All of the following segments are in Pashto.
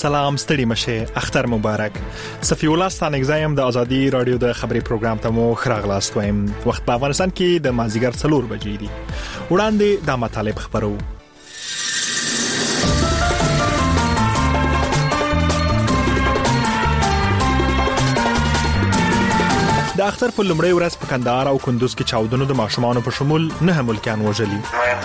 سلام ستړي مشه اختر مبارک. صفی الله ستانګزایم د ازادي رادیو د خبري پروګرام ته مو خراغلاست وایم. وخت په افغانستان کې د مازیګر 4 بجې دي. وړاندې د مطالب خبرو. د اختر په لومړۍ ورځ په کندهار او کندوز کې چاودنو د ماشومانو په شمول 9 ملکیان وژلي.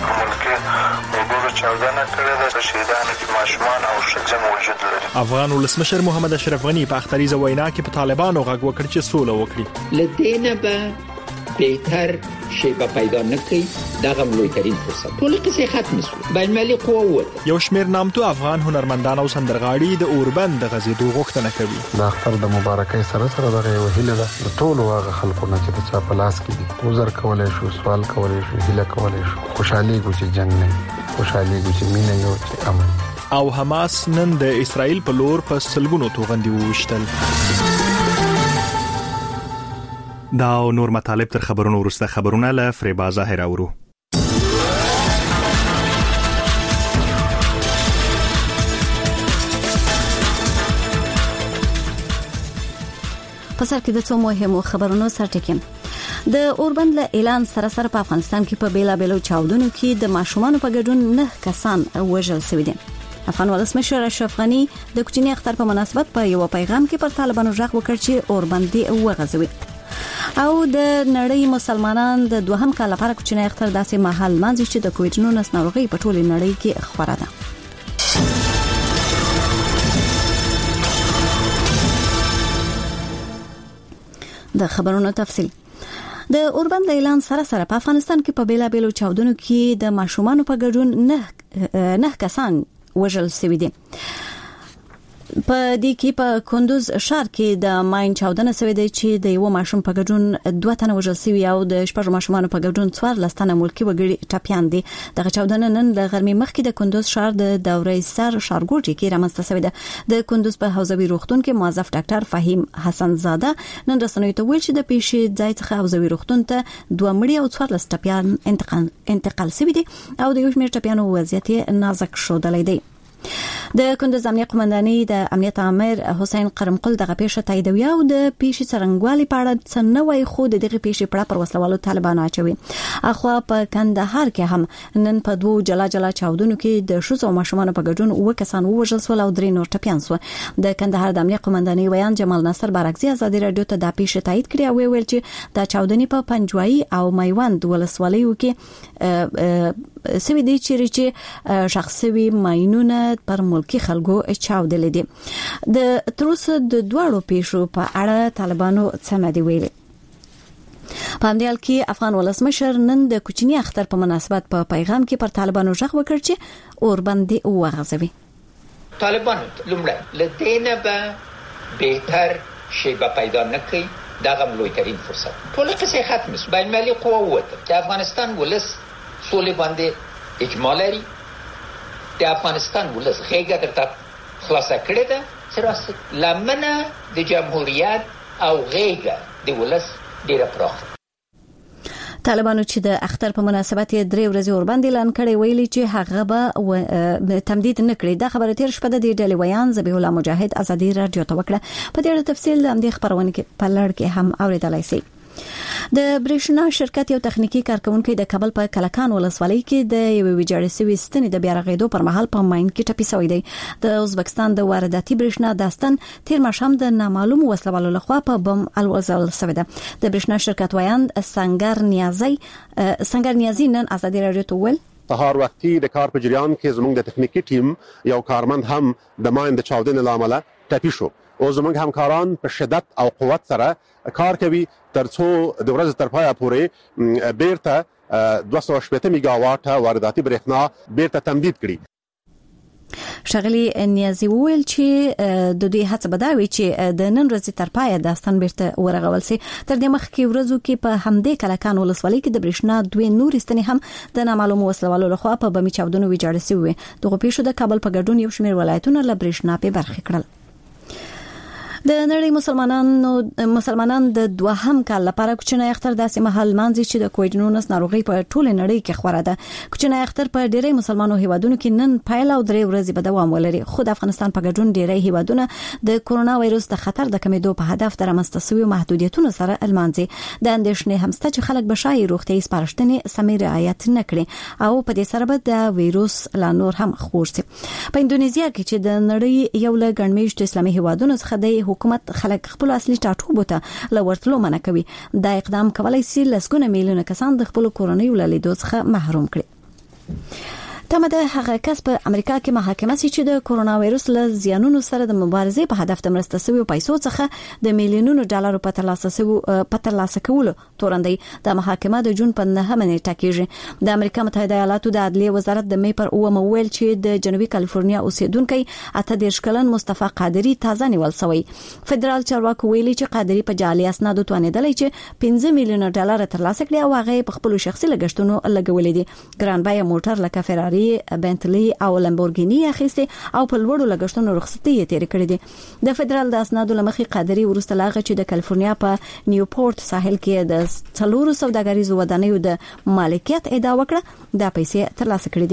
افغان ولسمشر محمد اشرف غنی په اختریزه وینا کې په طالبانو غږ وکړ چې سوله وکړي. لدينا به بهتر شی به پیدا نکړي دغه لویترین فرصت ټول کیسه ختم شو. بین المللي قوه یو شمیر نامتو افغان هنرمندان او سندرغاړي د اوربند د غزیدو غوښتنه کوي. د اختر د مبارکۍ سره دغه وهیله ده د ټول واغه خلکو نه چې د چا په لاس کې دي وزر کولای شو سوال کولای شو هیله کولای شو خوشحالي چې جنگ نه خوشحالي چې مینه یو چې امن. او حماس نن د اسرائیل په لور په سلګونو توغندي وشتل. دا نور مطالب تر خبرونو وروسته خبرونه له فریبا ظاهر اورو. په سر کې د څو مهمو خبرونو سرټکیم. د اوربند له اعلان سره په افغانستان کې په بیلابیلو چاودنو کې د ماشومانو په ګډون 9 کسان وژل شوي دي. افغان ولسمشر اشرف غنی د کوچني اختر په مناسبت په یو پیغام کې پر طالبانو ژغ وکړ چې اوربند وغځوي. او د نړۍ مسلمانان د دوهم کال لپاره کوچني اختر داسې مهال مانځي چې د کووډ-19 ناروغي په ټوله نړۍ کې خپره ده. د خبرونو تفصیل. د اوربند اعلان سره په افغانستان کې په بیلابیلو چاودنو کې د ماشومانو په ګډون 9 کسان وژل شوي دي. په دې کې په کندوز ښار کې د ماین چاودنه شوې ده چې د یو ماشوم په ګډون 2 تنه وژل شوي او د 6 ماشومانو په ګډون 14 تنه ملکی وګړي ټاپیان دي. دغه چاودنه نن د غرمې مخکې د کندوز ښار د دورې سر ښارګوټي کې رامنځته شوې ده. د کندوز په حوزوي روغتون کې موظف ډاکټر فهیم حسن زاده نن رسنیو ته ویل چې د پیښې ځای څخه حوزوي روغتون ته 2 مړي او 14 ټاپیان انتقال شوي دي او د یو شمېر ټاپیانو وضعیت نازک ښودلی دی. د کندوز امنیه قومندانۍ د امنیت امر حسین قرمقل دغه پیښه تاییدوي او د پیښې څرنګوالي په اړه څه نه وایي خو د دغه پیښې په اړه پر وسلوالو طالبانو اچوي. اخوا په کندهار کې هم نن په 2 جلا چاودنو کې د شوزو ماشومانو په ګډون 9 کسان وژل شول او 3 نور ټپيان شول. د کندهار د امنیه قومندانۍ ویان جمال نصر بارکزي ازادي رادیو ته د پیښې تایید کړی او ویل چې د چاودنې په پنجوایي او میوند ولسوالیو کې سوي دي چې شخصي ماينونه پر ملکی خلکو چاودل دي. د تروس د دوړو پیښو په اړه طالبانو څه دی ویلي. په همدې حال کې افغان ولسمشر نن د کوچني اختر په مناسبت په پیغام کې پر طالبانو ژغ وکړ چې اوربند وغځوي. طالبان لومړی لدينا به بهتر شی به پیدا نکړي دغه لویترین فرصت ټول کیسه ختم شو. بین المللي قوه چې افغانستان ولس سولې باندې اجماع لري. د افغانستان ولس غیږه درته خلاصه کړې ده چې راست لمنه د جمهوریت او غیږه د ولس ډیره پراخه. طالبانو چې د اختر په مناسبت 3 ورځې اوربند اعلان کړی ویلي چې هغه به تمدید نه کړي. دا خبره تیر شپه د ډلې ویان ذبیح الله مجاهد ازادي رادیو ته وکړه. په دې اړه تفصیل هم د خبرونه کې په لړ کې هم اوریدلای شئ. د برېښنا شرکت یو تخنیکی کارکونکو د کابل په کلکان ولسوالۍ کې د یو ویجاړې سوي ستنې د بیا رغېدو پر مهال په ماین کې ټپي شوی دی. د ازبکستان د وارداتي برېښنا داستان تیر ماښام د نامعلوم وسلوالو لخوا په بم الوزول شوی دی. د برېښنا شرکت وایند سنگر نیازی نن ازادي رادیو ته ویل سهار وختي د کار په جریان کې زموږ د تخنیکی ټیم یو کارمند هم د ماین د چاودنې لامل ټپي شو او زموږ همکاران په شدت او قوت سره کار کوي ترڅو د ورځې تر پایه پورې بیرته 280 میگاواټ وارداتي برېښنا بیرته تمدید کړي. شغلی نیازی ویل چې د دې هڅه بداوي چې د نن ورځې تر پایه داستان بیرته ورغول سي. تر دې مخکې ورځو کې په همدې کلکان ولسوالۍ کې د برېښنا 2 نور ستنې هم د نامعلوم وسلوالو لخوا په بمي چاودنو ویجاړې شوې. دغه پیښو د کابل په ګډون یو شمېر ولایتونه له برېښنا په برخه کړل. د نړۍ مسلمانان د دوهم کال لپاره کوچنی اختر داسې مهال مانځي چې د کووډ-19 ناروغي په ټوله نړۍ کې خوره ده. کوچنی اختر په ډېری مسلمانو هیوادونو کې نن پایل او 3 ورځې به دوام ولري. خو د افغانستان په ګډون ډېری هیوادونه د کورونا وایروس د خطر د کمیدو په هدف د رامنځته شویو محدودیتونو سره المانځي. د اندېښنې همسته چې خلک بشای روغتي سپارښتنې سمې رعایت نه کړي او په دې سره به د وایروس لا نور هم خور شي. په اندونیزیا کې چې د نړۍ یو له ګڼمېشت اسلامي هیوادونو څخه د حکومت خلک خپل اصلي ټاټوبو ته لورتلو منع کوي. دا اقدام کولای شي لسګونه میلیونه کسان د خپل کورنۍ ولیدو څخه محروم کړي. تمه ده هغه کس په امریکا کې محاکمه سي چې د کورونا وایروس له زیانونو سره د مبارزې په هدف د مرسته شویو پیسو څخه د میلیونونو ډالرو په ترلاسه کولو تورندي. د محاکمه د جون په 9 نیټه کېږي. د امریکا متحده ایالاتو د عدلیې وزارت د مې پر 9 ویل چې د جنوبي کالیفورنیا اوسیدونکو 18 کلن مصطفی قادری تازه نیول شوی. فدرال چارواکو ویلي چې قادری په جعلي اسنادو توانیدلی چې 15 میلیونه ډالر ترلاسه کړي او هغه په خپل شخصي لګښتونو لګولې دي. ګران بای موټر لکه فراری، بنتلی او لامبورګینی اخیسته او په لوړو لګښتونو رخصتي تیر کړې دي. د فدرال د اسنادو لمخې قادری ورسته لاغه چې د کالیفورنیا په نیوپورت ساحل کې د 4 سوداګریزو ودانیو د مالکیت ادعا وکړه د پیسې ترلاسه کړې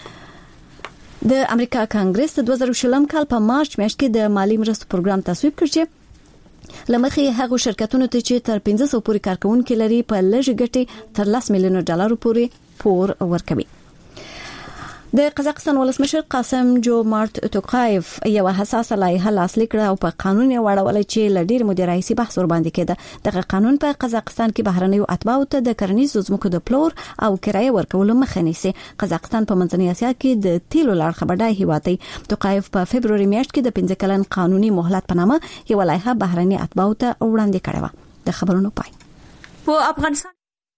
دي. د امریکا کانګرس د 2020 کال په مارچ میاشت کې د مالی مرستو پروګرام تصویب کړ چې لمخې هغه شرکتونو ته چې تر 1500 پورې کارکونکو لري په لږ ګټې تر 10 میلیون ډالر پورې پور ورکوي. د قزاقستان ولسمشر قاسم جومارت توقایف یو حساسه لایحه لاسلیک کړه او په قانون یې وړاندې چې لډیر مدیرایسي بحث ور باندې کېده. دغه قانون په قزاقستان کې بهرنیو اتباعو ته د کرنیزو ځمکو د پلور او کرایه ورکولو مخه نیسي. قزاقستان په منځنۍ اسیا کې د تیلو لار خبردای هیواد دی. توقایف په فبرवरी میاشت کې د 15 کلن قانوني مهلت په نامه یو لایحه بهرنی اتباعو ته وړاندې کړه و. د خبرونو پای په افغانستان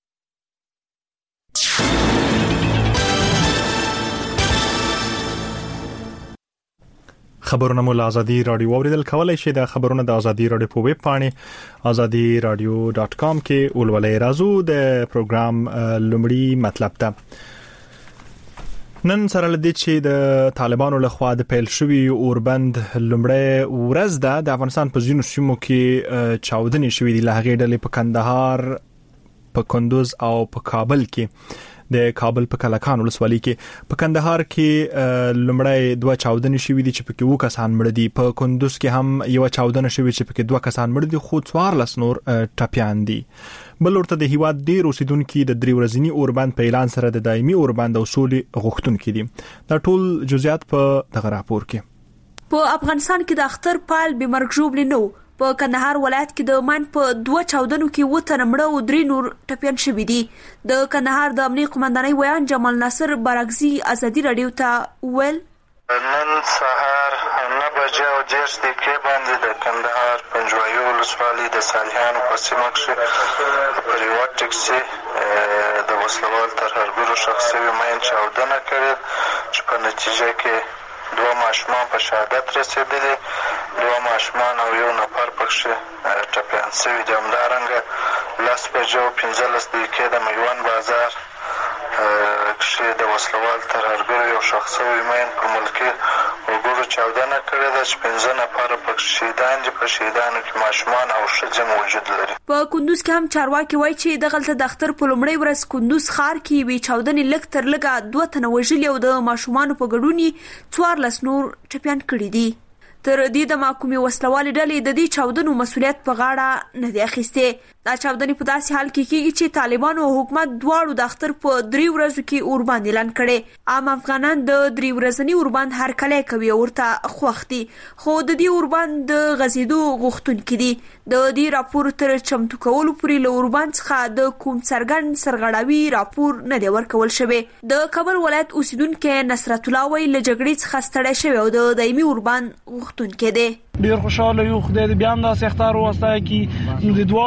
خبرونه مول ازادي رادیو اوریدل کولای شي. د خبرونه د ازادي رادیو په ویب پاڼه azadiradio.com کې ولولې رازو د پروګرام لومړی مطلب ده. نن سره لدی چې د طالبانو لخوا د پیل شوی اوربند لومړی ورځ ده. د افغانستان په ځینو سیمو کې چاودنې شوې دي. لهغې ډلې په کندهار، په کندوز او په کابل کې د کابل په کلکان ولسوالۍ کې په کندهار کې لومړی 2 چاودنې شوې دي چې پکې 2 کسان مړ دي. په کندوز کې هم یو چاودنه شوې چې پکې 2 کسان مړ دي خو 14 نور ټپيان دي. بل ورته د هیواد ډیر اوسیدونکو د 3 ورځنی اوربند په اعلان سره د دایمي اوربند او سولې غوښتونکو دي. دا ټول جزئیات په دغه راپور کې. په افغانستان کې د اختر پال بمرګ ژوبل نو په کندهار ولایت کې د مان په 2 چاودنو کې 2 تن مړه او 3 نور ټپيان شوي دي. د کندهار د امنیت قومندانۍ ویان جمال ناصر بارګزي ازادي رادیو ته ویل نن سهار 9 بجې او 10 دقیقې باندې د کندهار پنجوایي ولسوالۍ د صالحانو په سیمه کې پر یو ټکسي د وسلوال ترهګرو شخصي مین چاودنه کړې چې په نتیجه کې 2 ماشومان په شهادت رسیدلي، 2 ماشومان او 1 نفر پکې ټپيان شوي دي. همدارنګه 10 بجې او 15 دقیقې د میوند بازار کې د وسلوال ترهګرو یو شخصي مین په ملکي وګړو چاودنه کړې ده چې 15 نفر پکې شهیدان دي. په شهیدانو کې ماشومان او ښځې موجود لري. په کندوز کې هم چارواکي وایي چې دغلته د اختر په لومړۍ ورځ کندوز ښار کې وی چاودنې لږ تر لږه 2 تنه وژلي او د ماشومانو په ګډون 14 نور ټپيان کړي دي. تر دې د محکومې وسلوالې ډلې د دې چاودنو مسؤلیت په غاړه نه دی اخیسته. دا چاودنې په داسې حال کې کېږي چې طالبانو او حکومت دواړو د اختر په 3 ورځو کې اوربند اعلان کړي. عام افغانان د 3 ورځنی اوربند هر کله کوي او ورته خوښ دي، خو د دې اوربند د غزیدو غوښتونکي دي. د دې راپور تر چمتو کولو پورې له اوربند څخه د کوم څرګند سرغړاوي راپور نه دی ورکول شوی. د کابل ولایت اوسیدونکو نصرت الله وی له جګړې څخه ستړی شوی او د دایمي اوربند غوښتونکي دي. ډیر خوشاله یو، خدای دې بیا هم داسې اختر واسطه کی نو د دواړو طرفونو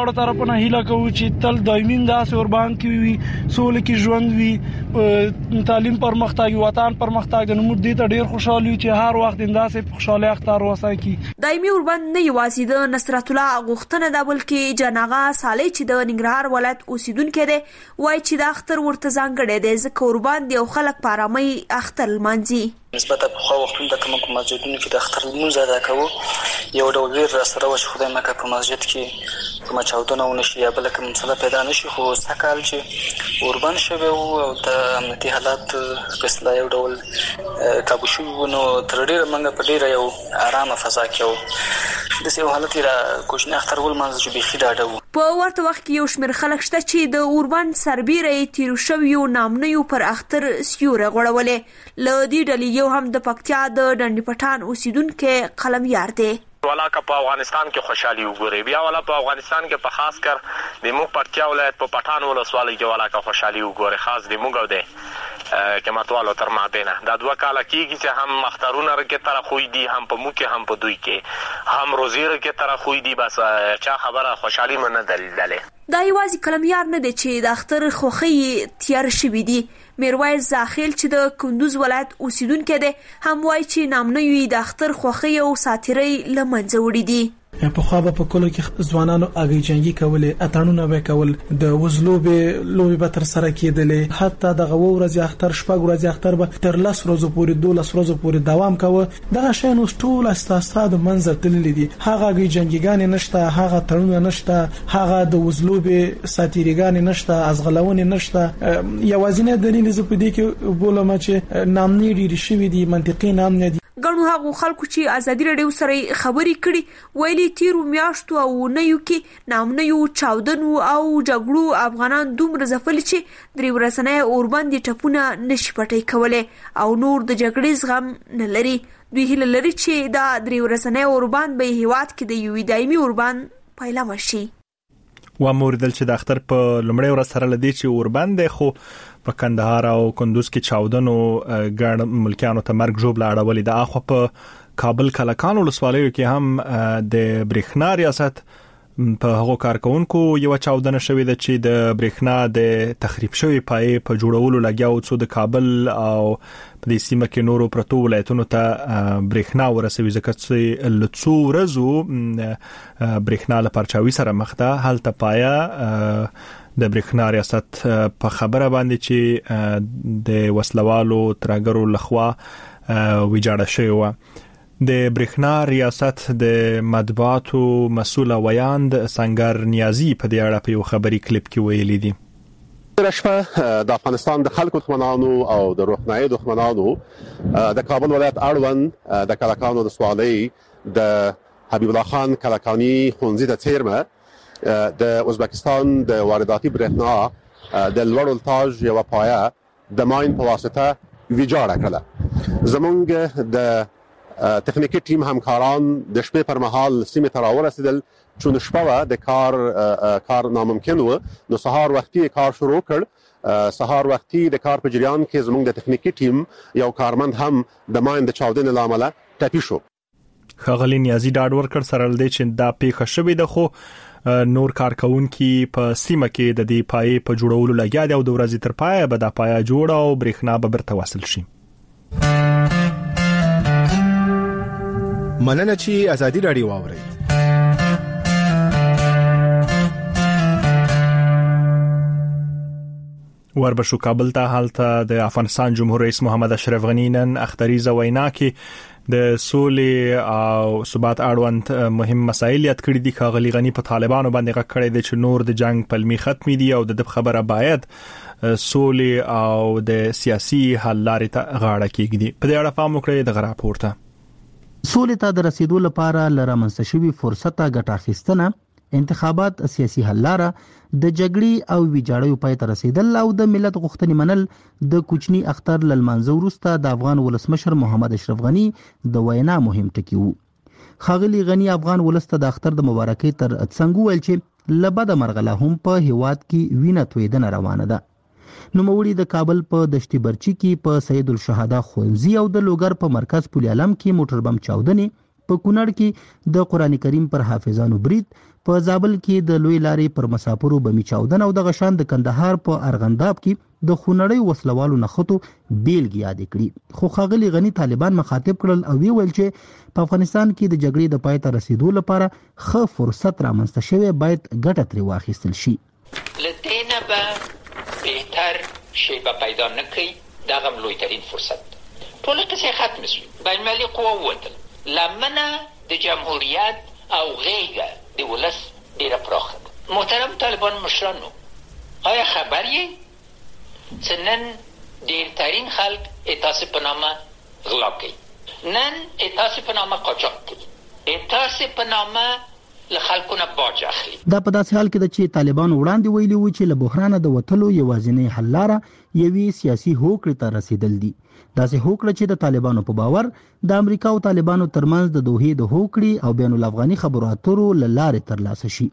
نه هیله کوو چې تل دایمي داسې اوربان کې وي، سولې کې ژوند وي، تعلیم پرمختګ، وطن پرمختګ. نو موږ دې ته ډیر خوشاله یو چې هر وخت داسې خوشاله اختر وسای کی. دایمي اوربان نه یوازې د نصرت الله غوښتنه ده، بلکې جناغه صالح چې د ننګرهار ولایت اوسیدونکو دی وایي چې د اختر ورته ځانګړی دی ځکه اوربان دی او خلک په آرامۍ اختر لمانځي. نسبت په خو وختونو د کوم مسجدونو کې د اختر لمونځ ادا کوو، یو ډول ویر را سره و چې خدای مکه په مسجد کې کوم چاودنه ونشي یا بل کوم مسله پیدا نشي. خو سکهال چې اوربان شوی او د امنیتي حالات په اصطلاح یو ډول کابو شو، نو تر ډیره منګه په ډیره یو آرامه فضا کې و د سیو حالت را کوښنه اختر ول منځ چې بيخي ډاډو. په ورته وخت کې یو شمېر خلک شته چې د اوربان سربېره تیر شویو نامنیو پر اختر سیوره غوړولې. له دې ډلې یو هم د پکتیا د ډنډ پټان اوسیدونکو قلمیار دی. والا که په افغانستان کې خوشحالي وګوري، بیا والا په افغانستان کې په خاص کر د موږ پکتیا ولایت په پټان ولسوالۍ کې والا که خوشحالي وګوري، خاص د موږ او د کماتوالو تر مابینه دا 2 کاله کېږي چې هم اخترونه کې طرف خوې دي، هم په موږ کې هم په دوی کې هم روزیره کې طرف خوې دي. بس چا خبره خوشحالي نه دلیدلې. دا یوازې کلمیار نه دی چې د اختر خوښي تیار شوی دی. میرویس زاخیل چې د کندوز ولایت اوسیدونکو دی هم وایي چې نامنوي د اختر خوښي او ساتیري لمنځه وړي دي. په خو به په کلو کې ځوانانو اګي جنگي کولې، اتانونه به کول، د وزلوبې لوبي به تر سره کېدلې، حتی د غو ورځ اختر شپږ ورځ اختر به تر 10 ورځې پورې 12 ورځې پورې دوام کوي. دغه شی نو ټول استاد منځ تللی دي. هغه اګي جنگيګان نشته، هغه تړونه نشته، هغه د وزلوبې ساتيريګان نشته، ازغلون نشته. یوازینه دلیل زه په دې کې بولم چې نامني ډیر شوی دي، منطقي نام نه دي. ګڼو هغو خلکو چې ازادي راډیو سره خبرې کړي ویلي تیرو میاشتو او نهیو کې نامنیو چاودنو او جګړو افغانان دومره ځپلي چې درې ورځنی اوربان دي ټپونه نشي پټۍ کولی او نور د جګړې زغم نه لري. دوی هیله لري چې دا درې ورځنی اوربان به هیواد کې د یوې دایمي اوربان پیلامه شي. وموردل چې د اختر په لومړۍ ورځ سره لدی چې اوربان دی، خو په کندهار او کندوز کې چاودنو ګڼ ملکیانو ته مرګ ژوبله اړولې ده. اخو په کابل کلکان ولسوالیو کې هم د برېښنا ریاست په هغو کارکونکو یو چاودنه شوې ده چې د برېښنا د تخریب شوی پای په جوړولو لګیاو څو د کابل او په دې سیمه کې نورو پرتو ولایتونو ته برېښنا ورسوي ځکه چې لڅو ورځو برېښنا له پرچاوي سره مخ ده. هلته پایا د برېښنا ریاست په خبره باندې چې د وسلوالو ترګرو لخوا ویجاړه شوی و. د برېښنا ریاست د مطبوعاتو مسؤل ویاند سنگر نیازی په دې اړه په یو خبري کلیپ کې ویلي دي. رشفه د افغانستان د خلکو دښمنانو او د روحنایي دښمنانو د کابل ولایت اړوند د کلکانو د سوالۍ د حبیب الله خان کلکانی خونځي د تیرمه د ازبکستان د وارداتي برېښنا د لوړ ولتاژ یو پایه د ماین په واسطه ویجاړه کړه. زمونږ د تخنیکی ټیم همکاران د شپې پر مهال سیمه ته راورسېدل، چون شپه د کار ناممکن و. نو سهار وختي کار شروع کړ. سهار وختي د کار په جریان کې زمونږ د تخنیکی ټیم یو کارمند هم د ماین د چاودنې لامل ټپي شو. خغلی نیازی ډاډ ورکړ سره لدی چې دا پیښه شوې ده، خو نور کارکونکي په سیمه کې د دې پای په جوړولو لګیا دي او د ورځې تر پای به د پای جوړ او برېښنا به برته وصل شي. مننه چې ازادي راډیو واوري. وربشو کابل ته حالته د افغانستان جمهور رئیس محمد اشرف غنی نن اختریزه وینا کې د سولې او ثبات اړوند مهم مسایل یاد کړي دي. ښاغلي غنی په طالبانو باندې غږ کړی دی چې نور د جنگ پلمي ختمي دي او د خبره باید سولې او د سیاسي حل لارې ته غاړه کېږدي. په دې اړه پام وکړئ د غرا پورته سولې ته د رسیدو لپاره لرمنځته شوی فرصت ګټه اخیستنه، انتخابات، سیاسي حل لاره، د جګړې او ویجاړیو پای ته رسیدل او د ملت غوښتنې منل د کوچني اختر لمانځه وروسته د افغان ولسمشر محمد اشرف غنی د وینا مهم ټکی وو. ښاغلي غنی افغان ولسته د اختر د مبارکۍ تر څنګ ویل چې لبد مرغله هم په هیواد کې وینه تویدنه روانه ده. نوموړي د کابل په دشتي برچي کې په سید الشهدا خونځي او د لوګر په مرکز پل علم کې موټر بم چاودنې په کونړ کې د قران کریم پر حافظانو برید، په زابل کې د لوی لارې پر مسافرو بمی چاودنه او د غشان د کندهار په ارغنداب کې د خونړۍ وسلوالو نخښتو بیلګې یاد کړي. خو ښاغلي غني طالبان مخاطب کړل او ویل چې په افغانستان کې د جګړې د پای ته رسیدو لپاره ښه فرصت رامنځته شوی، باید ګټه ترې واخیستل شي. لدينا بهتر شیبه پیدا نکړي، دغه لویترین فرصت ټول قصې ختم شي. بین‌المللي قوه ووتل لمنه د جمهوریت او غیږه د ولس ډیره پراخه ده. محترم طالبان مشرانو، آیا خبر یې چې نن ډیرترین خلک اتاسې په نامه غلا کوي، نن اتاسې په نامه قاچاق کوي، اتاسې په نامه له خلکو نه باج اخلي. دا په داسې حال کې ده چې طالبان وړاندې ویلي وو چې له بحرانه د وتلو یوازینۍ حل لاره یوې سیاسي هوکړې ته رسیدل دي. داسې هوکړه چې د طالبانو په باور د امریکا او طالبانو ترمنځ د دوحې د هوکړې او بین الافغاني خبرو اترو له لارې ترلاسه شي.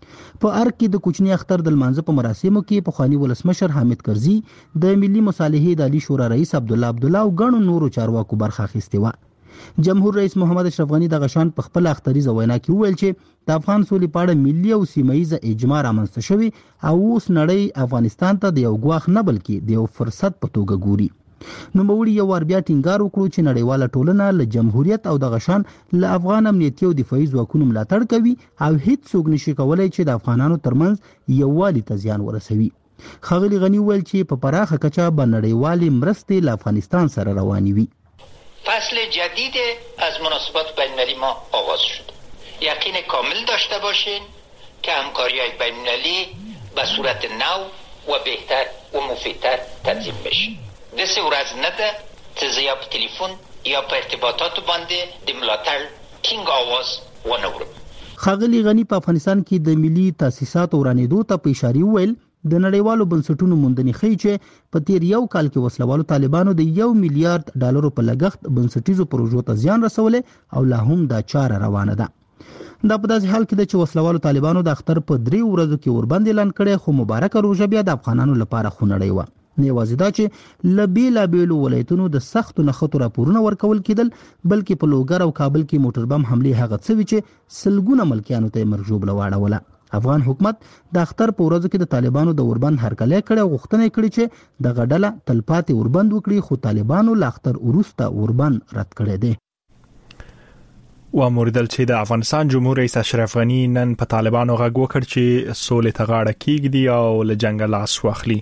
په ارګ کې د کوچني اختر د لمانځه په مراسمو کې پخوانی ولسمشر حامد کرزي، د ملي مصالحې د عالی شورا رئیس عبدالله او ګڼو نورو چارواکو برخه اخیستې وه. جمهور رئیس محمد اشرف غني د غشان په خپل اختریزه وینا کې وویل چې د افغان سولې په اړه ملي او سیمایي اجماع رامنځته شوی او اوس نړۍ افغانستان ته د یو ګواښ نه بلکې د یو فرصت په توګه ګوري. نوموړي یو وار بیا ټینګار وکړو چې نړیواله ټولنه له جمهوریت او د غشان له افغان امنیتي او دفاعي ځواکونو ملاتړ کوي او هیڅ څوک نشي کولای چې د افغانانو ترمنځ یووالي ته زیان ورسوي. ښاغلي غني ویل چې په پراخه کچه به نړیوالې مرستې له افغانستان سره روانې وي. فصل جدید از مناسبات بین‌المللی ما آغاز شد. یقین کامل داشته باشین که همکاری‌های بین‌المللی به صورت نو و بهتر و مفیدتر تنظیم بشه. دسه ورځ نه ده چې یا په تلیفون یا په ارتباطاتو باندې د ملاتړ ټینګ آواز ونه اورم. ښاغلي غني په افغانستان کې د ملي تاسیساتو ورانېدو ته په اشاره وویل د نړیوالو بنسټونو موندنې ښیي چې په تیر یو کال کې وسلوالو طالبانو د $1 میلیارډ په لګښت بنسټیزو پروژو ته زیان رسولی او لا هم دا چاره روانه ده. دا په داسې حال کې ده چې وسلوالو طالبانو د اختر په 3 ورځو کې اوربند اعلان کړی، خو مبارکه روژه بیا د افغانانو لپاره خونړۍ وه. نه یوازې دا چې له بېلابېلو ولایتونو د سختو نښتو راپورونه ورکول کېدل، بلکې په لوګر او کابل کې موټر بم حملې هغه څه وي چې سلګونه ملکیانو ته یې مرجوبله واړوله. افغان حکومت د اختر په ورځو کې د طالبانو د اوربند هرکلی کړی او غوښتنه یې کړې چې دغه ډله تلپاتې اوربند وکړي، خو طالبانو له اختر وروسته اوربند رد کړی دی. واموردل چې د افغانستان جمهور رئیس اشرف غني نن په طالبانو غږ وکړ چې سولې ته غاړه کېږدي او له جنګه لاس واخلي.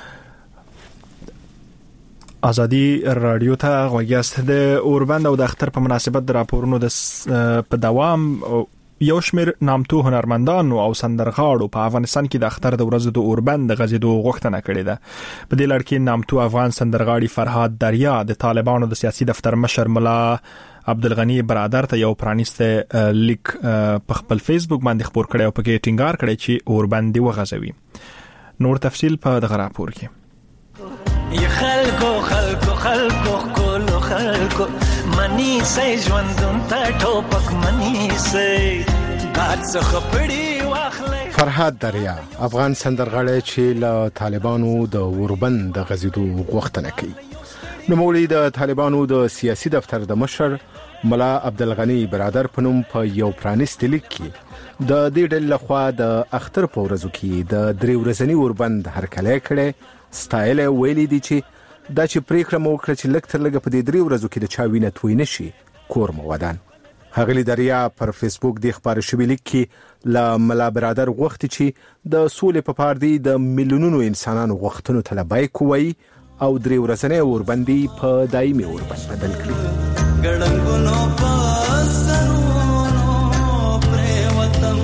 ازادي رادیو ته غوږیاست. د اوربند او د اختر په مناسبت د راپورونو د په دوام یو شمېر نامتو هنرمندان او سندرغاړو په افغانستان کې د اختر د ورځو د اوربند د غزیدو غوښتنه کړې ده. په دې لړ کې نامتو افغان سندرغاړي فرهاد دریا د طالبانو د سیاسي دفتر مشر ملا عبدالغنی برادر ته یو پرانیسته لیک په خپل فیسبوک باندې خپور کړی او پکې ټینګار کړی چې اوربند دی وغځوي. نور تفصیل په دغه راپور کې. یا خلکو خلکو خلکو کولو خلکو منی سي ژوندون ته ټوپک منی سي باد څخه پړی واخلې. فرهاد دریا افغان سندرغاړی چې له طالبانو د اوربند د غزیدو غوښتنه کوي. نوموړي د طالبانو د سیاسي دفتر د مشر ملا عبدالغنی برادر په نوم په یو پرانیستي لیک کې د دې ډلې لخوا د اختر په ورځو کې د 3 ورځني اوربند هرکلی کړی. ستایل ویلي دي چې دا چې پریکړه مو وکړه چې لږ تر لږه په دې 3 ورځو کې د چا وینه توی نشي کور مو ودان. ښاغلي دریا پر فیسبوک د خبر شوی لیک کې له ملا برادر غوښتي چې د سولې په پار دی د میلیونونو انسانانو غوښتنو ته لبیک کوي او 3 ورځنی اوربندي په دایمي اوربند بدل کړي. ګړنګونو په سرونو پر وطن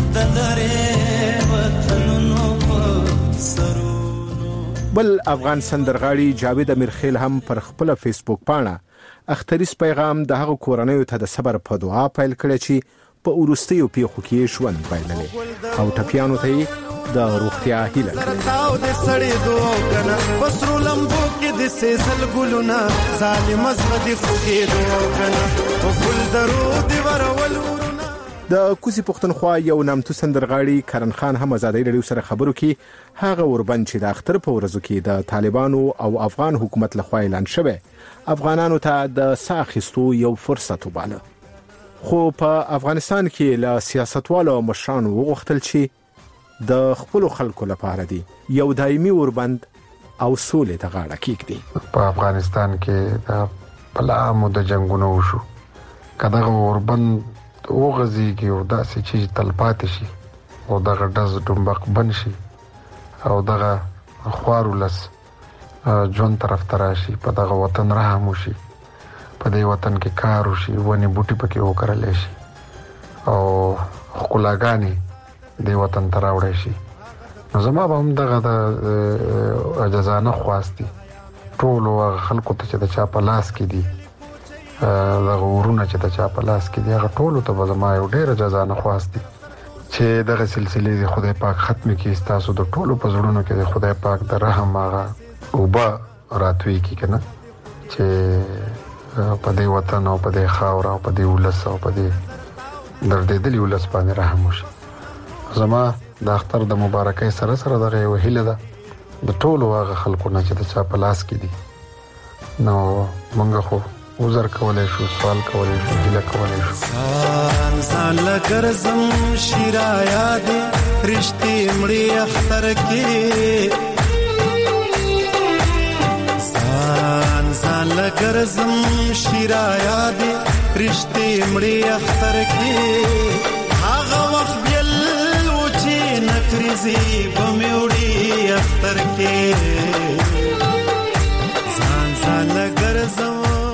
دلره وطنونو په سرونو. بل افغان سندرغاړي جاوید امیرخیل هم پر خپل فیسبوک پاڼه اختریز پیغام د هغه کورنیو ته د صبر په دعا پیل کړی چې په ورستیو پیښو کې ژوند بایللې او ټپیانو ته د روغتیا هیله کړې. او د سړې دوه کنه پسرو لمبو کې د سیسل ګلونه ظالم زړه دی خوږې دوه کنه او ګل درو دی ورول. د کوزي پښتونخوا یو نامتو سندرغاړي کرن خان هم ازادي رادیو سره خبرو کې هغه اوربند چې د اختر په ورځو کې د طالبانو او افغان حکومت لخوا اعلان شوه افغانانو ته د ساخستو یو فرصت وباله. خو په افغانستان کې له سیاستوالو مشرانو وغوښتل چې د خپل خلکو لپاره دی یو دایمي اوربند او سولې ته غاړه کېږدي. په افغانستان کې د بلامو د جنگونو وشو کداغه اوربند وغځيږي او داسې چې تلپاتې شي او دغه دز ډومبق بن شي او دغه خوارولس جون طرف تراشي په دغه وطن رحم وشي په دې وطن کې کار وشي ونی بوټي پکې وکړل شي او خلاګانی دې وطن ته راوړی شي. نو زما به هم دغه د اجازانه خواستی ټول خلکو ته چې د چا په لاس کې دي دغه ورونه چې د چا په لاس کې دي هغه ټول ته به زما یو ډېر اجازانه خواستی چې دغه سلسله د خدای پاک ختم کړي تاسو د ټولو په زړونو کې د خدای پاک د رحم هغه اوبه راتوي کی کنه چې په دې وطن او په دې خاور او په دې ولس او په دې دردېدلي ولس باندې رحم وشي. زما د اختر د مبارکۍ سره سره دغه یو هیله ده د ټولو هغه خلکو نه چې د چا په لاس کې دي. نو مونږ خو وزر کولای شو سوال کولای شو هیله کولای شو. ځان لګرزم شیرا یاد رښتې مړی اختر کې ځان لګرزم شیرا یاد رښتې مړی اختر کې هغه وخت بل و چې نکریزي بموړي اختر کې ځان لګرزم.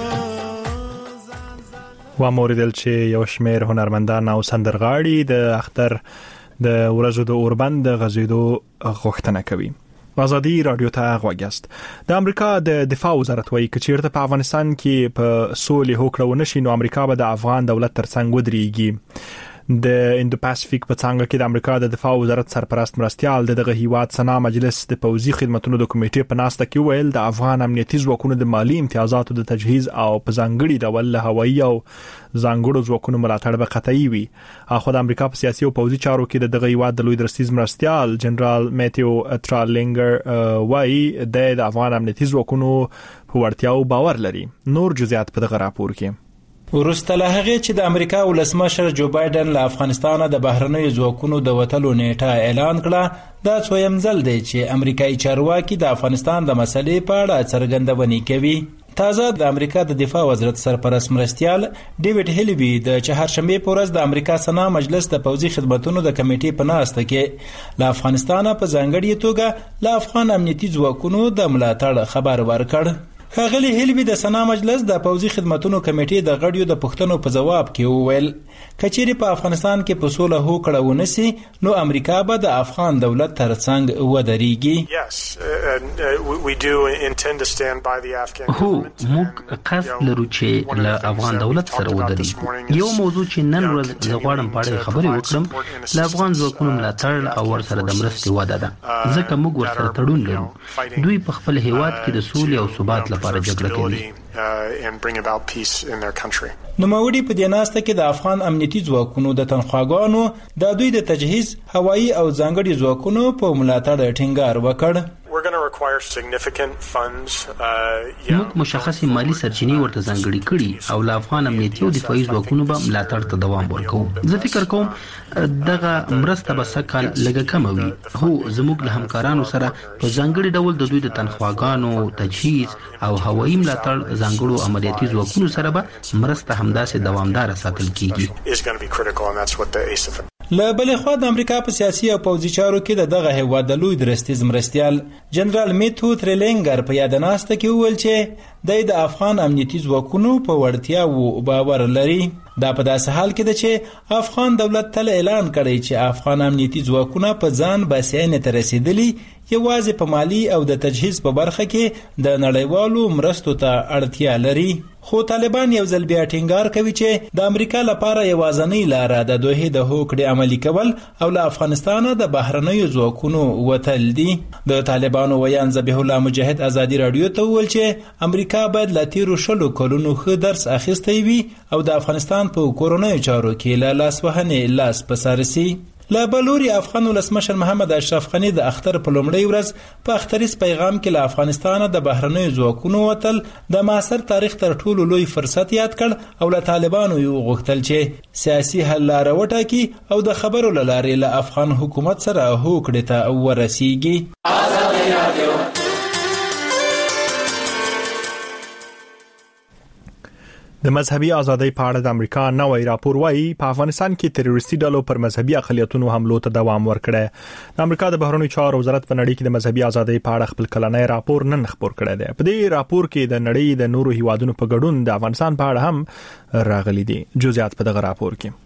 و موریدل چې یو شمیر هنرمندان او سندرغاړي د اختر د ورځو د اوربند د غزیدو غوښتنه کوي. آزادی رادیو ته غوږیاست. د امریکا د دفاع وزارت وایي چې چیرته په افغانستان کې په سولې هوکړه ونشي نو امریکا به د افغان دولت ترڅنګ ودرېږي. د اندو پاسفیک په څنګه کې د امریکا د دفاع وزارت سرپرست مرستيال دغه هیواد سنا مجلس د پوځي خدماتو د کمیټې په ناسته کې ویل د افغان امنیتي ځواکونو د مالی امتیازاتو د تجهیز او په ځانګړي ډول هوایي او ځانګړو ځواکونو ملاتړ به قطعي وي. اخو د امریکا په سیاسي او پوځي چارو کې دغه هیواد د لوی درستیز مرستيال جنرال میتیو ټرالینګر وایي د افغان امنیتي ځواکونو په وړتیاو باور لري. نور جزئیات په دغه راپور کې. ورسته له هغه چې د امریکا ولسمشر جو بایدن له افغانستان د بهرنیو ځواکونو د وټلو نیټه اعلان کړه دا څویم ځل دی چې امریکایي چارواکي د افغانستان د مسلې په اړه څرګندونې کوي. تازه د امریکا د دفاع وزارت سرپرست مرستيال ډیوډ هیلبي د چهارشنبه په ورځ د امریکا سنا مجلس د پوځي خدماتو د کمیټې په ناسته کې له افغانستان په ځانګړي توګه له افغان امنیتي ځواکونو د ملاتړ خبر ورکړ. ښاغلي هیلبي د سنا مجلس د پوځي خدماتو کمیټې د غړیو د پښتنو په جواب کې وویل کچېری په افغانستان کې په سوله هوکړه ونسي نو امریکا به د افغان دولت ترڅنګ ودرېږي. هو موږ قصد لرو چې له افغان دولت سره ودرېږو. یو موضوع چې نن ورځ زه غواړم په اړه خبرې وکړم له افغان ځواکونو ملاتړ او ورسره د مرستې واده ده ځکه موږ ورسره تړون لرو. دوی په خپل هیواد کې د سولې او ثبات لپاره جګړه کوي. نوموړي په دې ناسته کې د افغان امنیتي ځواکونو د تنخواګانو د دوی د تجهیز هوایي او ځانګړي ځواکونو په ملاتړ ټینګار وکړ. موږ مشخصې مالی سرچینې ورته ځانګړي کړي او له افغان امنیتي او دفاعي ځواکونو به ملاتړ ته دوام ورکوو. زه فکر کوم دغه مرسته به سکهال لږه کمه وي. هو زموږ له همکارانو سره په ځانګړي ډول د دوی د تنخواګانو تجهیز او هوایي ملاتړ ځانګړو عملیاتي ځواکونو سره به مرسته همداسې دوامدار ساتل کیږي. له بلې خوا د امریکا په سیاسي او پوځي چارو کې دغه هیواد د لوی درستیز مرستيال جنرال میتو ټرالینګر په یادناسته کې وویل چې د افغان امنیتي ځواکونو په وړتیاو باور لري. دا په داسې حال کې ده چې افغان دولت تل اعلان کړی چې افغان امنیتي ځواکونه په ځان بسیاینې ته رسیدلي یوازې په مالی او د تجهیز په برخه کې د نړیوالو مرستو ته اړتیا لري. خو طالبان یو ځل بیا ټینګار کوي چې د امریکا لپاره یوازینی لاره د دوه د هوکړې عملي کول او له افغانستان د بهرنیو ځواکونو وتل دي. د طالبانو ویان ذبیح الله مجاهد آزادی رادیو ته وویل چې امریکا باید له تیرو 60 کلونو ښه درس اخیستی وي او د افغانستان په کورونیو چارو کې له لاسوهنې لاس په سر سي. لا بلوري افغان ولسمشر محمد اشرف غنی د اختر په لومړی ورځ په اختریز پیغام کې له افغانستان د بهرنیو ځواکونو وتل د معاصر تاریخ تر ټولو لوی فرصت یاد کړ او له طالبانو یو غوښتل چې سیاسي حل لاره وټاکي او د خبرو لاره له افغان حکومت سره هوکړه ته ورسیږي. د مذهبي ازادۍ په اړه د امریکا نوې راپور وايي په افغانستان کې تروریستي ډلو پر مذهبي اقلیتونو حملو ته دوام ورکړی. د امریکا د بهرنیو چارو وزارت په نړۍ کې د مذهبي ازادۍ په اړه خپل کلنۍ راپور نن خبر کړی دی. په دې راپور کې د نړۍ د نورو هیوادونو په ګډون د افغانستان په اړه هم راغلي دي. جزئیات په دغه راپور کې.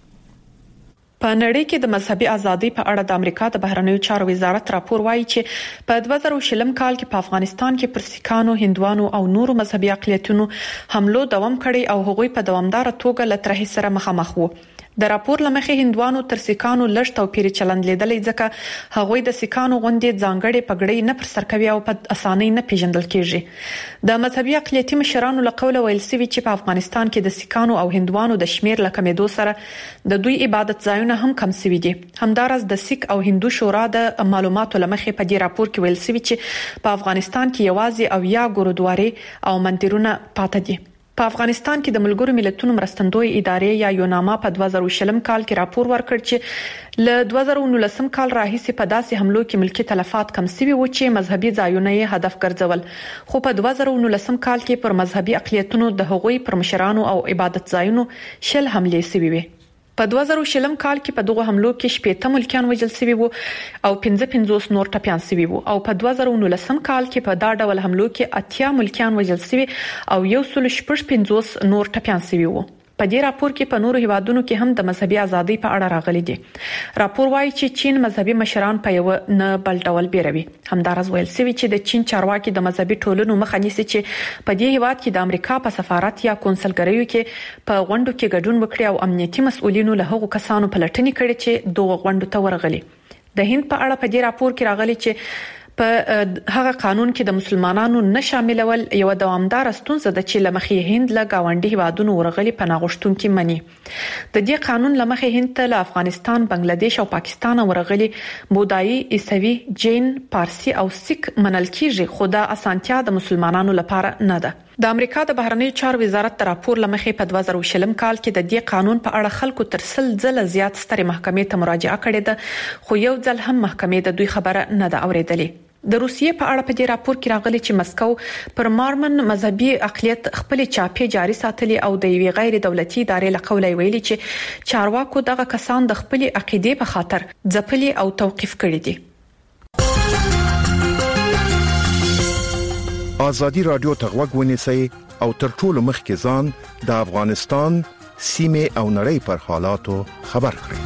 په نړۍ کې د مذهبي ازادۍ په اړه د امریکا د بهرنیو چارو وزارت راپور وايي چې په 2020 کال کې په افغانستان کې پر سیکانو، هندوانو او نورو مذهبي اقلیتونو حملو دوام کړی او هغوی په دوامدار توګه له طرحې سره مخامخ وو. د راپور لمخې هندوانو تر سیکانو لږ توپیر چلند لیدلې ځکه هغوی د سیکانو غوندې ځانګړې پګړۍ نه پر سر کوي او په اسانۍ نه پیژندل کیږي. د مذهبي اقلیتي مشرانو له قوله ویل سوي چې په افغانستان کې د سیکانو او هندوانو د شمیر لکمېدو سره د دوی عبادت ځایونه هم کم سوي دي. همدارس د سیک او هندو شورا د معلوماتو لمخې په دې راپور کې ویل سوي چې په افغانستان کې یوازې او یا ګورودواري او مندرونه پاتې دي. په افغانستان کې د ملګرو ملتونو مرستندوی ادارې یا یوناما په 2020 کال کې راپور ورکړ چې له 2019 کال راهیسې په داسې حملو کې ملکی تلفات کم سوي و چې مذهبي ځایونه یې هدف ګرځول. خو په 2019 کال کې پر مذهبي اقلیتونو د هغوی پر مشرانو او عبادت ځایونو 10 حملې سوي وي. په 2020 کال کې په دغه حملو کې 80 ملکیان وژل شوي وو او 55 نور ټپيان شوي وو او په 2019 کال کې په دا ډول حملو کې 80 ملکیان وژل شوي او 155 نور ټپيان شوي وو. په دې راپور کې په نورو هیوادونو کې هم د مذهبي ازادۍ په اړه راغلي دي. راپور وايي چې چین مذهبي مشران په یو نه بل ډول بیروي. همدارس ویل سوي چې د چین چارواکي د مذهبي ټولنو مخه نیسي چې په دې هیواد کې د امریکا په سفارت یا کونسلګریو کې په غونډو کې ګډون وکړي او امنیتي مسؤلینو له هغو کسانو پلټنې کړي چې دوه غونډو ته ورغلي. د هند په اړه په دې راپور کې راغلي چې په هغه قانون کې د مسلمانانو نه شاملول یو دوامدار ستونزه ده چې لمخې هند له گاونډي هیوادونو ورغلي پناهغشتون کې مني. د دې قانون لمخې هند ته له افغانستان، بنگلاديش او پاکستان ورغلي بودایي، عیسوي، جین، پارسي او سیک منل کیږي، خو دا اسانتیا د مسلمانانو لپاره نه ده. د امریکا د بهرنیو چارو وزارت د راپور لمخې په 2020 کال کې د دې قانون په اړه خلکو تر 100 ځله زیات سترې محکمې ته مراجعه کړې ده، خو یو ځل هم محکمې د دوی خبره نه ده اوریدلې. د روسیې په اړه په دې راپور کې راغلي چې مسکو پر مارمن مذهبي اقلیت خپل چاپې جاري ساتلي او د یوې غیر دولتي ادارې له قوله ویلي چې چارواکو دغه کسان د خپل عقیدې په خاطر ځپلي او توقيف کړي دي. ازادي رادیو ته غوږ ونیسئ او تر ټولو مخکې ځان د افغانستان سیمه او نړۍ پر حالاتو خبر کړئ.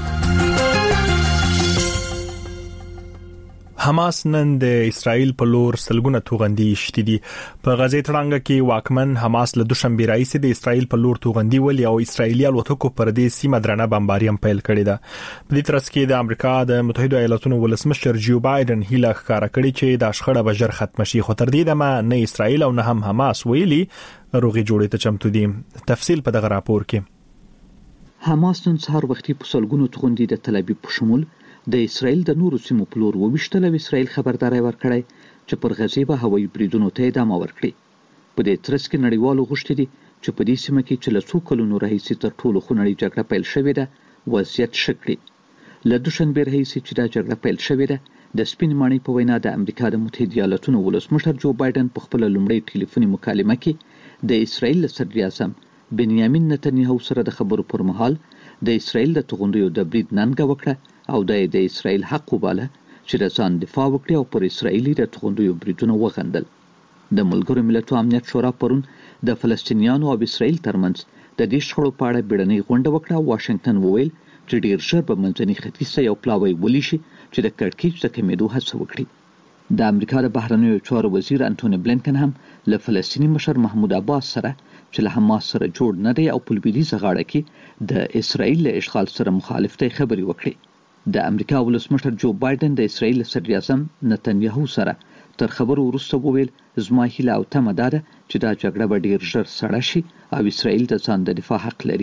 حماس نن د اسرائیل په لور سلګونه توغندي شتي دي. په غزه تړانګه کې واکمن حماس له دوشنبه راځي د اسرائیل په لور توغندي ولې او اسرائیلي الوتکو پر دې سیمه درنه بمباري هم پیل کړی ده. په دې ترڅ کې د امریکا د متحده ایالاتونو ولسمشر جو بایدن هیله ښکارا کړې چې د شخړه به ژر ختم شي، خو تر دې دمه نه اسرائیل او نه هم حماس ویلي روغي جوړې ته چمتو دي. تفصیل په دغه راپور کې. حماس نن سهار وختي په سلګونو توغندي د تل ابیب په شمول د اسرائیل د نورو سیمو په لور وویشتل او اسرائیل خبرداري ورکړی چې پر غزه به هوایي بریدونو ته ادامه ورکړي. په دې ترڅ کې نړیوالو غوښتي دي چې په دې سیمه کې چې له څو کلونو راهیسې تر ټولو خونړۍ جګړه پیل شوې ده وضعیت ښه کړي. له دوشنبه راهیسې چې دا جګړه پیل شوې ده د سپین ماڼۍ په وینا د امریکا د متحده ایالاتونو ولسمشر جو بایدن په خپل لومړی ټلیفوني مکالمه کې د اسرائیل صدر اعظم بنیامین نتنیاهو سره د خبرو پر مهال د اسرائیل د توغندیو د برید ننګه وکړه او د اسرائیل حق وباله چې د ځان دفاع وکړي او پر اسرائیلي د توغندیو بریدونه وغندل. د ملګرو ملتونو امنیت شورا پرون د فلسطینیانو او اسرائیل ترمنځ د دې شخړو په اړه بیړنۍ غونډه وکړه او واشنگټن وویل چې ډیر ژر به منځني ختیځ ته یو پلاوی ولي شي چې د کړکېچ د کمېدو هڅه وکړي. د امریکا د بهرنیو چارو وزیر انټونی بلینکن هم له فلسطیني مشر محمود عباس سره چې له حماس سره جوړ نه دی او په لویدیځه غاړه کې د اسرائیل له اشغال سره مخالفت خبري وکړي. د امریکا ولسمشر جو بایدن د اسرائیل صدر اعظم نتنیاهو سره تر خبرو وروسته وویل زما هیله او تمه ده چې دا جګړه به ډیر ژر سړه شي او اسرائیل د ځان د دفاع حق لري.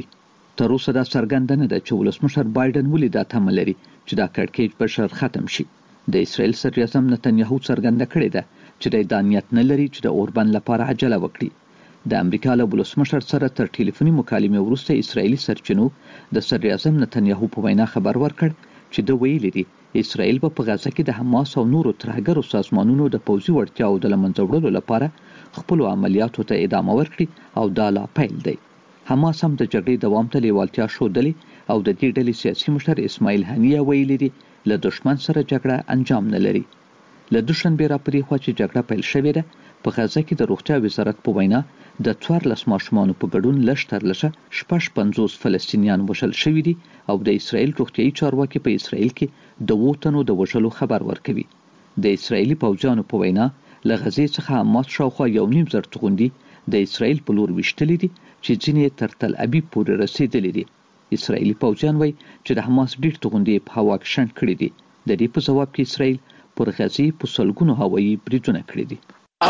تر اوسه دا څرګنده نه ده چې ولسمشر بایدن ولې دا تمه لري چې دا کړکېچ به ژر ختم شي. د اسرائیل صدر اعظم نتنیاهو څرګنده کړې ده چې د نیت نه لري چې د اوربند لپاره عجله وکړي. د امریکا له ولسمشر سره تر ټلیفوني مکالمې وروسته اسرائیلي سرچینو د صدر اعظم نتنیاهو په وینا خبر ورکړ چې د ویلي دي اسرائیل په غزه کې د حماس او نورو ترهګرو سازمانونو د پوځي وړتیاو د لمنځه وړلو لپاره خپل عملیاتو ته ادامه ورکړي او دا لا پیل دی. حماس هم د جګړې دوام ته لیوالتیا ښودلې او د دې ډلې سیاسي مشر اسماعیل هنیه ویلي دي له دښمن سره جګړه انجام نه لري. له دوشنبې راپورې خوا چې جګړه پیل شوې ده په غزه کې د روغتیا وزارت په وینا د 14 ماشومانو په ګډون لږ تر لږه 50 فلسطینیان وژل شوي دي او د اسرائیل روغتیايي چارواکي په اسرائیل کې د 2 تنو د وژلو خبر ورکوي. د اسرائیلي پوځیانو په وینا له غزې څخه حماس شاوخوا 1.5 توغندي د اسرائیل په لور وشتلې دي چې ځینې تر تل ابیب پورې رسیدلې دي. اسرائیلي پوځیان وایي چې د حماس ډېر توغندي په هوا کې شنډ کړي دي. د دې په جواب کې اسرائیل پر غزې په سلګونو هوایي بریدونه کړي دي.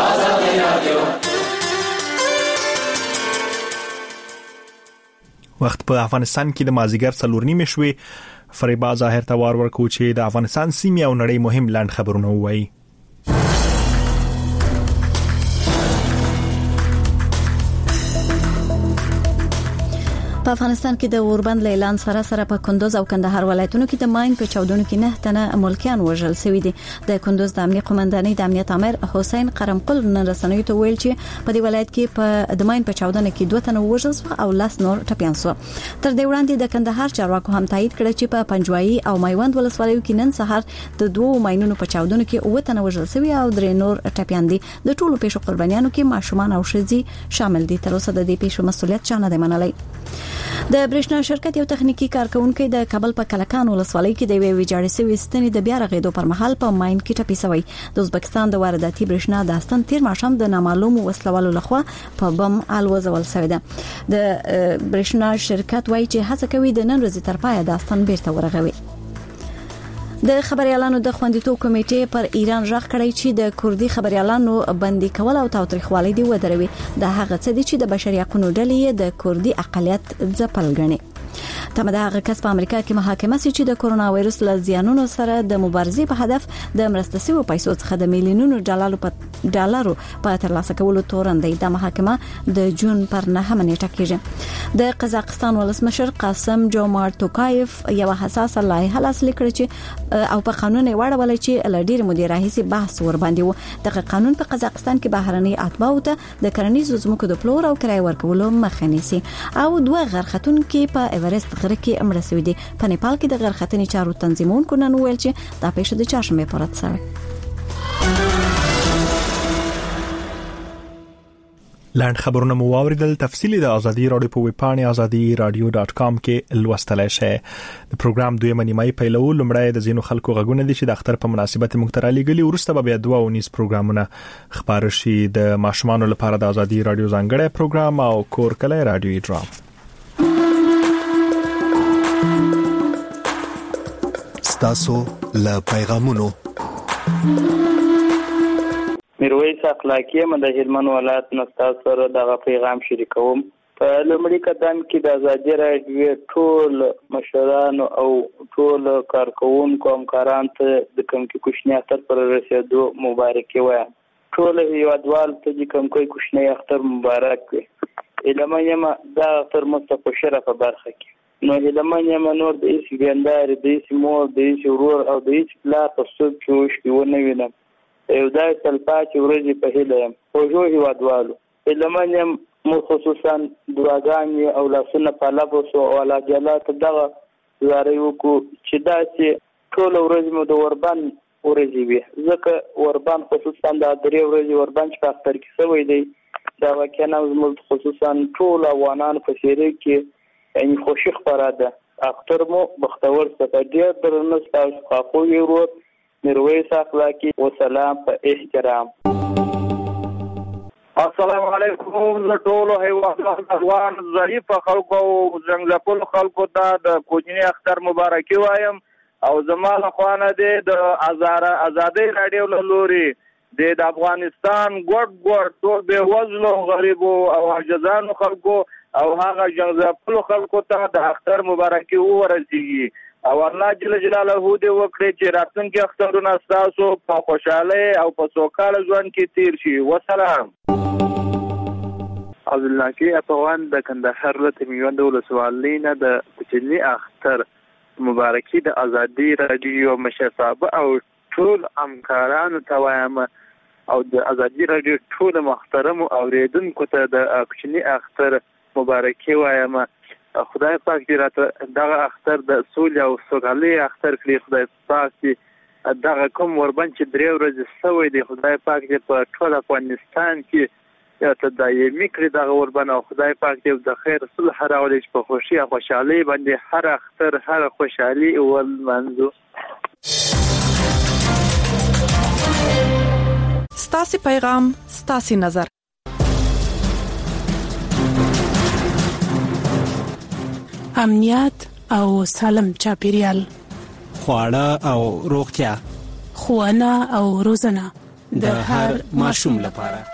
وخت په افغانستان کې د مازیګر 4:30 شوې. فریبا ظاهر توار ورکو چې د افغانستان سیمې او نړۍ مهم لاند خبرونه وایي. په افغانستان کې د اوربند اعلان سره په کندوز او کندهار ولایتونو کې د ماین په چاودنو کې 9 تنه ملکیان وژل شوي دي. د کندوز د امنیت قومندانۍ د امنیت امر حسین قرمقل نن رسنیو ته ویل چې په دې ولایت کې په د ماین په چاودنه کې 2 تنه وژل شو او 10 نور ټپيان شو. تر دې وړاندې د کندهار چارواکو هم تایید کړ چې په پنجوایي او میوند ولسوالیو کې نن سهار د 2 ماینونو په چاودنو کې 9 تنه وژل شوي او 3 نور ټپيان دي. د ټولو پیښو قربانیانو کې ماشومان او ښځې شامل دي. تر اوسه د دې پیښو مسؤلیت چا نه دی منلی. د برېښنا شرکت یو تخنیکی کارکونکو د کابل په کلکان ولسوالۍ کې د ویجاړې سوي ستنې د بیا رغېدو پر مهال په ماین کې ټپي شوی. د ازبکستان د وارداتي برېښنا داستان تیر ماښام د نامعلومو وسلوالو لخوا په بم الوزول شوی ده. د برېښنا شرکت وایي چې هڅه کوي د نن ورځې تر پایه داستان بیرته ورغوي. د خبريالانو د خوندیتوب کمیټې پر ایران راغ کړی چې د کوردي خبريالانو بندي کول او تاوتریخوالي دی ودروي. د هغه څه دي چې د بشري حقوقو ډلې د کوردي اقلیت ځپل غني. تمه د هغه کس په امریکا کې محاکمه سي چې د کورونا وایروس له زیانونو سره د مبارزې په هدف د مرستې او پیسو څخه د میلیونونو ډالرو په ترلاسه کولو تورندې. د محاکمه د جون پر 9 نیټه کېږي. د قزاقستان ولسمشر قاسم جومارت توکایف یو حساسه لایحه لاسلیک کړې چې او په قانون یې وړولای چې لډیر مدیر راهیسي بحث ور باندې و. دغه قانون په قزاقستان کې بهرني اتباعو ته د کرنیزو ځمکو د پلور او کرای ورکولو مخه نیسي. او 2 غرختونکو په ایورست غره کې امر شوی دي. په نیپال کې د غرختنې چارو تنظیمونکو نن ویل چې دا پیښه د چاشمې پرد سره. لاند خبرونه مو واوریدل. تفصیلی د ازادي رادیو په ویب پاڼه azadi.radio.com کې لوستلای شئ. د پروګرام دویمه نیمایي پیلو لمړی د زینو خلکو غږونه دي چې د اختر په مناسبت مخترالي غلي ورسته به 2 پروګرامونه خبر شي. د ماشومانو لپاره د ازادي رادیو ځانګړی پروګرام او کور کله رادیوي ډرام. تاسو له پیغامونو میرویس اخلاقی م د هلمند ولایت نه تاسو سره د پیغام شریکوم. په لومړي قدم کې د ازادي رادیو ټول مشرانو او ټول کارکونکو همکارانو ته د کوم کې کوشنی اختر پر رسیدو مبارکي وایم. ټول هیوادوال ته د کوم کې کوشنی اختر مبارک وي. علماء یم دا اختر مستقو شرف برخه کې نو هلمند یم نور د ایس ګندار د ایس مور د ایس ورور او د ایس پلا په څوک جوش کیونه وینم. یو دای تلپات ورځې په هلم او جو هیوادوالو هلمند یم خصوصا دعاګانې او لاسونه په لابوس او علاجلات دغه زاریو کو چې داسې ټول ورځې مو د وربان ورځې وي. ځکه وربان خصوصا د 3 ورځې وربان چې په اختر کې سوی دی دا واقعا زموږ خصوصا ټول افغانان په سیری کې یعنی خوشی خبره ده. اختر مو بختور څخه ډیر درنه تاسو خو ورو میرویس اخلاقی و سلام په احترام. السلام علیکم ټول هیوادوال ظریف خلکو او زنګزپل خلکو ته د کوچنی اختر مبارکي وایم او زموږ خوانه د ازادي رادیو له لوري د افغانستان ګډ ټول به وزلو غریبو او عاجزانو خلکو او هغه جنګ خلکو ته د اختر مبارکي ورسیږي او الله جل جلاله دې وکړي چې راتلونکي اخترونه تاسو په خوشاله او په سوکاله ژوند کې تیر شي. والسلام. عبد الله کې افغان د کندهار له میوند ولسوالینا د کوچنی اختر مبارکي د ازادي رادیو مشرصاب او ټول همکارانو ته وایم او د ازادي رادیو ټول محترم اوریدونکو ته د کوچنی اختر مبارکي وایم. خدای پاک دې راته دغه اختر د سولې او سوکالۍ اختر کړي. خدای پاک دې دغه کوم وربند چې 3 ورځې سوی دی خدای پاک دې په ټول افغانستان کې ته دایمي کړي دغه وربند او خدای پاک دې د خیر صلح راولي چې په خوشي او خوشحالي باندې هر اختر هر خوشحالي ولمنځو. ستاسو پیغام ستاسو نظر. امنیت او سالم چاپیریال، خواړه او روغتیا، ښوونه او روزنه د هر ماشوم لپاره.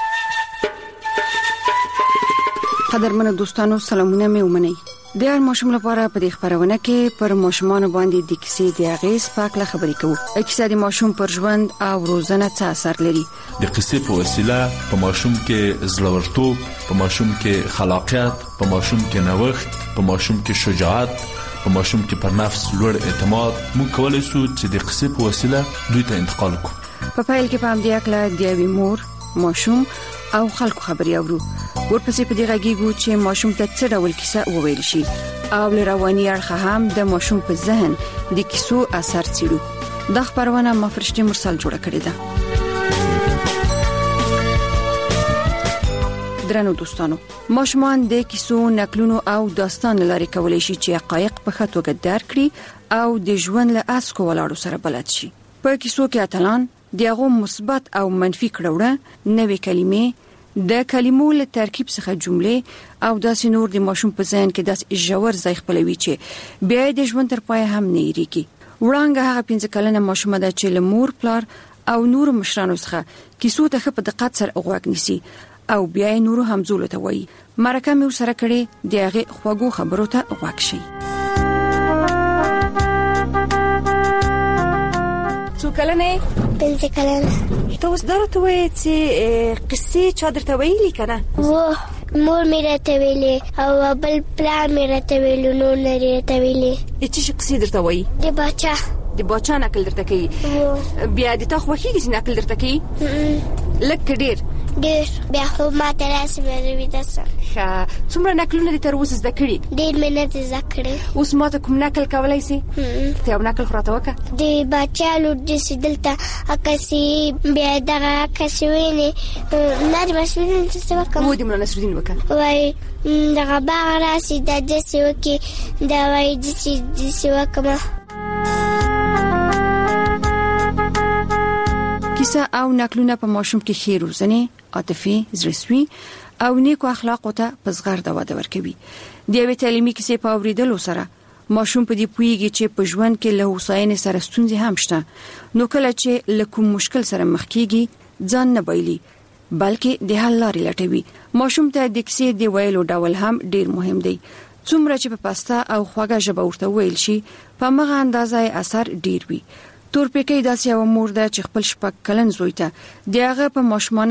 قدرمنو دوستانو سلامونه مې ومنئ. د هر ماشوم لپاره په دې خبرونه کې پر ماشومان باندې د کیسې د اغیز پاک له خبرې کوو. کیسه د ماشوم پر ژوند او روزنه څه اثر لري. د قصې په وسیله په ماشوم کې زړورتوب، په ماشوم کې خلاقیت، په ماشوم کې نوښت، په ماشوم کې شجاعت، په ماشوم کې پر نفس لوړ اعتماد موږ کولای شو چې د قصې په وسیله دوی ته انتقال کړو. په پیل کې په همدې اړه د یوې مور، ماشوم او خلکو خبرې اورو. ورپسې په دې غږیږو چې ماشوم ته څه ډول کیسه وویل شي او لرواني اړخ هم د ماشوم په ذهن د کیسو اثر څیړو. د خبرونه مفرشتي مرسل جوړه کړې ده. درنو دوستانو، ماشومان د کیسو، نقلونو او داستان لري کولای شي چې حقایق په ښه توګه درک کړي او د ژوند له اسکو ولاړو سره بلد شي. په کیسو کې اتلان دغه مثبت او منفي کړهوړه، نوې کلمې، د کلمو له ترکیب څخه جملې او داسې نور د ماشوم په ذهن کې داس ژور ځای خپلوي چې بیا د ژوند تر پای هم نه یریږي. وړاندې هغه 15 کلنه ماشومه ده چې له مور، پلار او نور مشرانو څخه کیسو ته په دقت سره غوږ نیسي او بیا یې نورو همزولو ته وایي. مرکه مې سره کړې د هغه خواږو خبرو ته غوږ شي. څو کلنه؟ 15 کلنه. ته اوس درته وایې چې قصې چا درته ویلي کنه؟ مور مې راته ویلې او بل پلار مې راته ویلو، نور نه راته ویلې. چې قصې درته وایي؟ د باچا نقل درته کوي. بیا د تا خوښیږي چې نقل درته کوي؟ لکه ډیر بیا خو ما ته راسي مې ویداسه. څومره نقلونه دي تر اوسه زده کړي؟ ډیر مې نه زده کړي. اوس ما ته کوم نقل کولای شي؟ ته یو نقل خراته وکړه. د باچا لو د سیدلته اکاسي بیا دغه اکاسي ویني نه د مسؤلین څه وکړم. و دې مولا نصرالدین وکړه. وای دغه باغ راسي د دې وکی دا وای د دې وکړه. کیسه او نقلونه په ماشوم کې ښه روزنه، عاطفي، زړسوي او نیکو اخلاقو ته پزغرده وده ورکوي. د یوې تعلیمي کیسې په اوریدلو سره ماشوم په دې پوهیږي چې په ژوند کې له هوساینې سره ستونزې هم شته. نو کله چې له کوم مشکل سره مخ کیږي ځان نه بایلي بلکې د حل لارې لټوي. ماشوم ته د کیسې د ویلو ډول هم ډیر مهم دی. څومره چې په پاسته او خوږه ژبه ورته ویل شي په مغه اندازې اثر ډیر وي. تورپیکۍ داسې یو مور ده چې خپل شپږ کلن زوی ته دغه په ماشومان